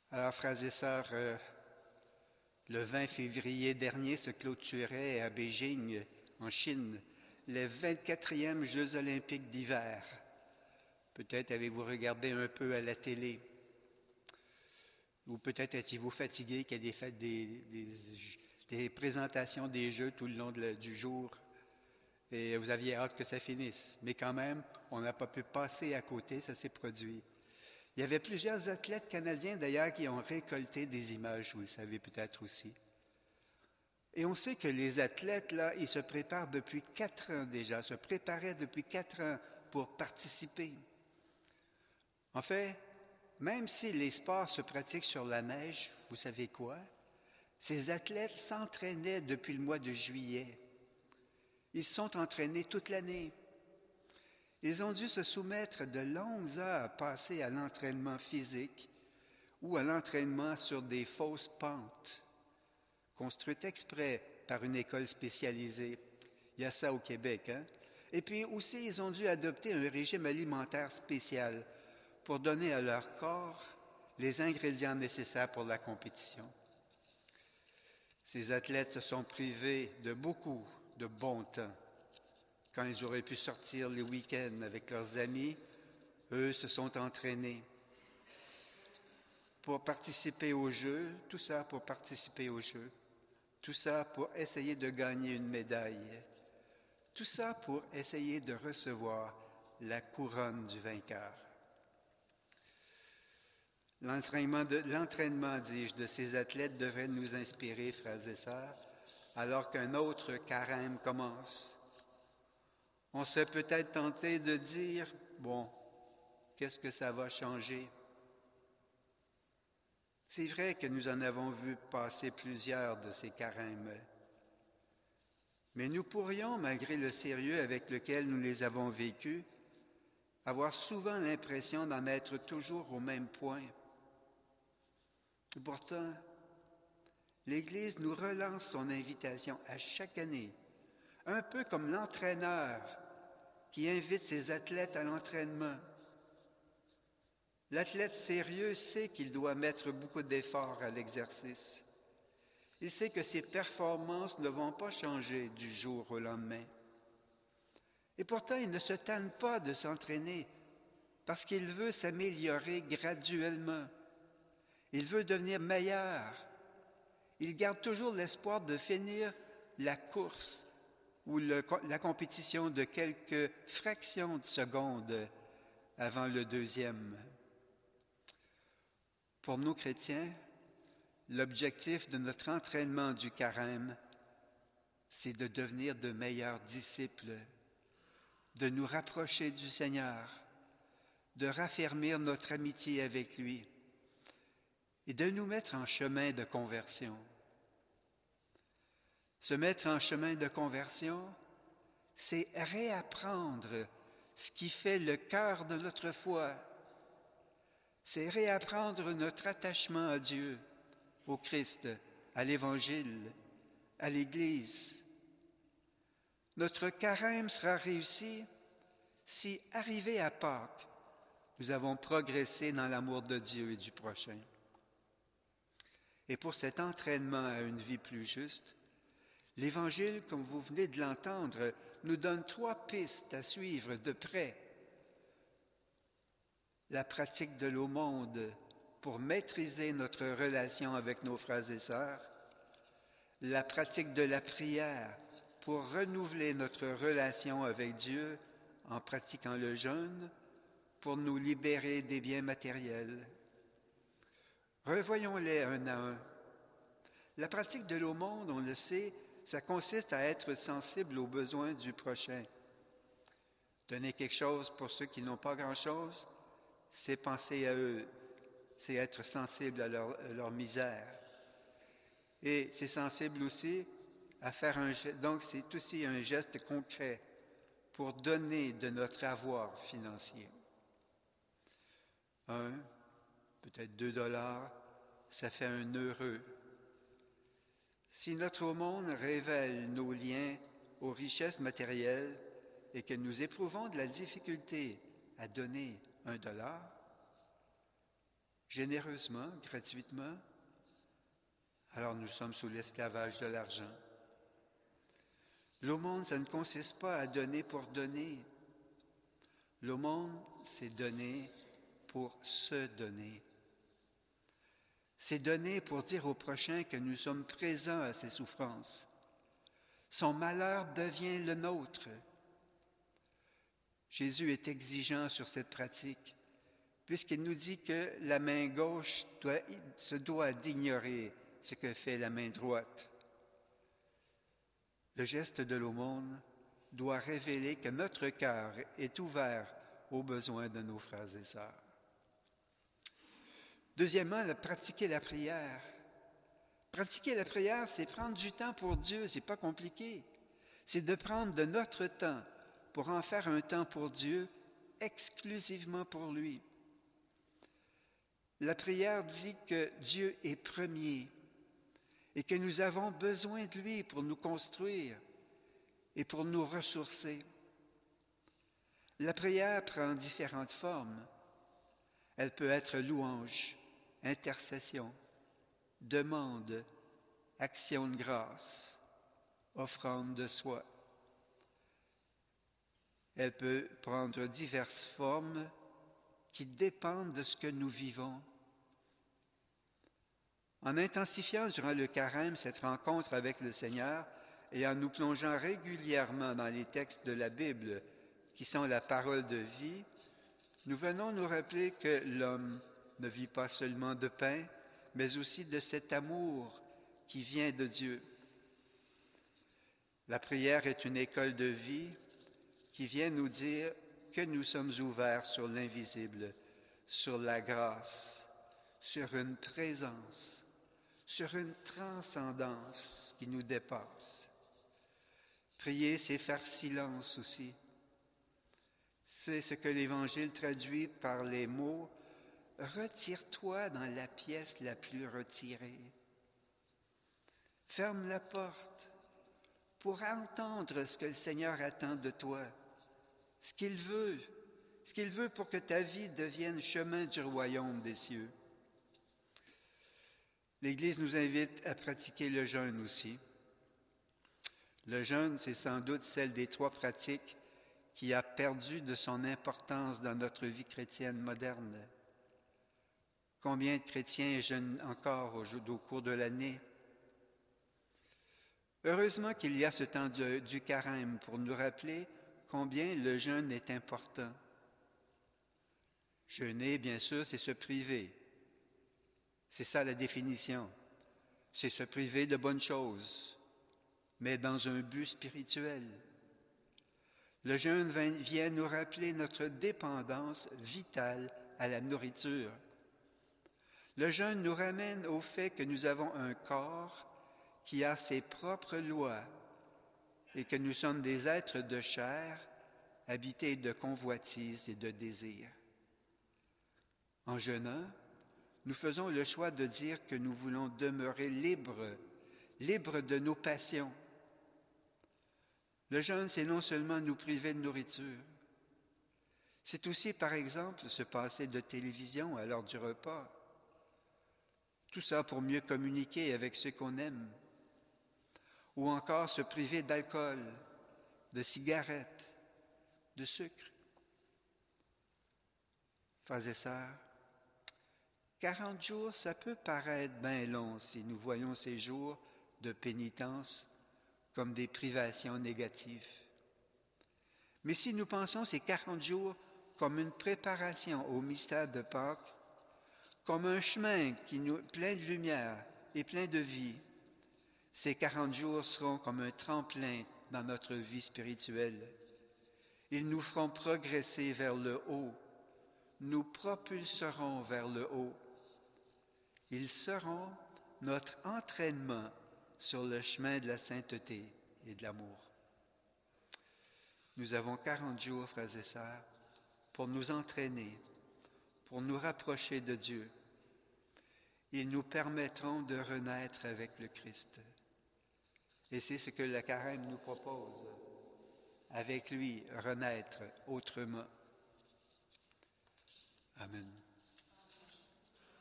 Alors, frères et sœurs, le 20 février dernier se clôturait à Beijing, en Chine, les 24e Jeux olympiques d'hiver. Peut-être avez-vous regardé un peu à la télé, ou peut-être étiez-vous fatigué qu'il y ait des présentations des Jeux tout le long du jour, et vous aviez hâte que ça finisse. Mais quand même, on n'a pas pu passer à côté, ça s'est produit. Il y avait plusieurs athlètes canadiens d'ailleurs qui ont récolté des images, vous le savez peut-être aussi. Et on sait que les athlètes, là, ils se préparent depuis 4 ans déjà, se préparaient depuis 4 ans pour participer. En fait, même si les sports se pratiquent sur la neige, vous savez quoi? Ces athlètes s'entraînaient depuis le mois de juillet. Ils se sont entraînés toute l'année. Ils ont dû se soumettre de longues heures passées à l'entraînement physique ou à l'entraînement sur des fausses pentes, construites exprès par une école spécialisée. Il y a ça au Québec, hein? Et puis aussi, ils ont dû adopter un régime alimentaire spécial pour donner à leur corps les ingrédients nécessaires pour la compétition. Ces athlètes se sont privés de beaucoup de bon temps. Quand ils auraient pu sortir les week-ends avec leurs amis, eux se sont entraînés pour participer aux Jeux, tout ça pour participer aux Jeux, tout ça pour essayer de gagner une médaille, tout ça pour essayer de recevoir la couronne du vainqueur. L'entraînement, dis-je, de ces athlètes devrait nous inspirer, frères et sœurs, alors qu'un autre carême commence. On serait peut-être tenté de dire, bon, qu'est-ce que ça va changer? C'est vrai que nous en avons vu passer plusieurs de ces carêmes, mais nous pourrions, malgré le sérieux avec lequel nous les avons vécus, avoir souvent l'impression d'en être toujours au même point. Et pourtant, l'Église nous relance son invitation à chaque année, un peu comme l'entraîneur qui invite ses athlètes à l'entraînement. L'athlète sérieux sait qu'il doit mettre beaucoup d'efforts à l'exercice. Il sait que ses performances ne vont pas changer du jour au lendemain. Et pourtant, il ne se tanne pas de s'entraîner parce qu'il veut s'améliorer graduellement. Il veut devenir meilleur. Il garde toujours l'espoir de finir la course ou la compétition de quelques fractions de secondes avant le deuxième. Pour nous chrétiens, l'objectif de notre entraînement du carême, c'est de devenir de meilleurs disciples, de nous rapprocher du Seigneur, de raffermir notre amitié avec lui et de nous mettre en chemin de conversion. Se mettre en chemin de conversion, c'est réapprendre ce qui fait le cœur de notre foi. C'est réapprendre notre attachement à Dieu, au Christ, à l'Évangile, à l'Église. Notre carême sera réussi si, arrivé à Pâques, nous avons progressé dans l'amour de Dieu et du prochain. Et pour cet entraînement à une vie plus juste, l'Évangile, comme vous venez de l'entendre, nous donne 3 pistes à suivre de près. La pratique de l'aumône pour maîtriser notre relation avec nos frères et sœurs, la pratique de la prière pour renouveler notre relation avec Dieu en pratiquant le jeûne, pour nous libérer des biens matériels. Revoyons-les un à un. La pratique de l'aumône, on le sait, ça consiste à être sensible aux besoins du prochain. Donner quelque chose pour ceux qui n'ont pas grand-chose, c'est penser à eux, c'est être sensible à leur misère. Et c'est sensible aussi à faire un geste, donc c'est aussi un geste concret pour donner de notre avoir financier. 1, peut-être 2 $, ça fait un heureux. Si notre aumône révèle nos liens aux richesses matérielles et que nous éprouvons de la difficulté à donner $1, généreusement, gratuitement, alors nous sommes sous l'esclavage de l'argent. L'aumône, ça ne consiste pas à donner pour donner. L'aumône, c'est donner pour se donner. C'est donner pour dire au prochain que nous sommes présents à ses souffrances. Son malheur devient le nôtre. Jésus est exigeant sur cette pratique, puisqu'il nous dit que la main gauche se doit d'ignorer ce que fait la main droite. Le geste de l'aumône doit révéler que notre cœur est ouvert aux besoins de nos frères et sœurs. Deuxièmement, pratiquer la prière. Pratiquer la prière, c'est prendre du temps pour Dieu, c'est pas compliqué. C'est de prendre de notre temps pour en faire un temps pour Dieu, exclusivement pour lui. La prière dit que Dieu est premier et que nous avons besoin de lui pour nous construire et pour nous ressourcer. La prière prend différentes formes. Elle peut être louange, intercession, demande, action de grâce, offrande de soi. Elle peut prendre diverses formes qui dépendent de ce que nous vivons. En intensifiant durant le carême cette rencontre avec le Seigneur et en nous plongeant régulièrement dans les textes de la Bible qui sont la parole de vie, nous venons nous rappeler que l'homme ne vit pas seulement de pain, mais aussi de cet amour qui vient de Dieu. La prière est une école de vie qui vient nous dire que nous sommes ouverts sur l'invisible, sur la grâce, sur une présence, sur une transcendance qui nous dépasse. Prier, c'est faire silence aussi. C'est ce que l'Évangile traduit par les mots « Retire-toi dans la pièce la plus retirée. Ferme la porte pour entendre ce que le Seigneur attend de toi, ce qu'il veut pour que ta vie devienne chemin du royaume des cieux. » L'Église nous invite à pratiquer le jeûne aussi. Le jeûne, c'est sans doute celle des trois pratiques qui a perdu de son importance dans notre vie chrétienne moderne. Combien de chrétiens jeûnent encore au cours de l'année? Heureusement qu'il y a ce temps du carême pour nous rappeler combien le jeûne est important. Jeûner, bien sûr, c'est se priver. C'est ça la définition. C'est se priver de bonnes choses, mais dans un but spirituel. Le jeûne vient nous rappeler notre dépendance vitale à la nourriture. Le jeûne nous ramène au fait que nous avons un corps qui a ses propres lois et que nous sommes des êtres de chair habités de convoitises et de désirs. En jeûnant, nous faisons le choix de dire que nous voulons demeurer libres de nos passions. Le jeûne, c'est non seulement nous priver de nourriture, c'est aussi, par exemple, se passer de télévision à l'heure du repas. Tout ça pour mieux communiquer avec ceux qu'on aime. Ou encore se priver d'alcool, de cigarettes, de sucre. Frères et sœurs, 40 jours, ça peut paraître bien long si nous voyons ces jours de pénitence comme des privations négatives. Mais si nous pensons ces 40 jours comme une préparation au mystère de Pâques, comme un chemin plein de lumière et plein de vie, ces 40 jours seront comme un tremplin dans notre vie spirituelle. Ils nous feront progresser vers le haut, nous propulseront vers le haut. Ils seront notre entraînement sur le chemin de la sainteté et de l'amour. Nous avons 40 jours, frères et sœurs, pour nous entraîner, pour nous rapprocher de Dieu. Ils nous permettront de renaître avec le Christ. Et c'est ce que le carême nous propose. Avec lui, renaître autrement. Amen.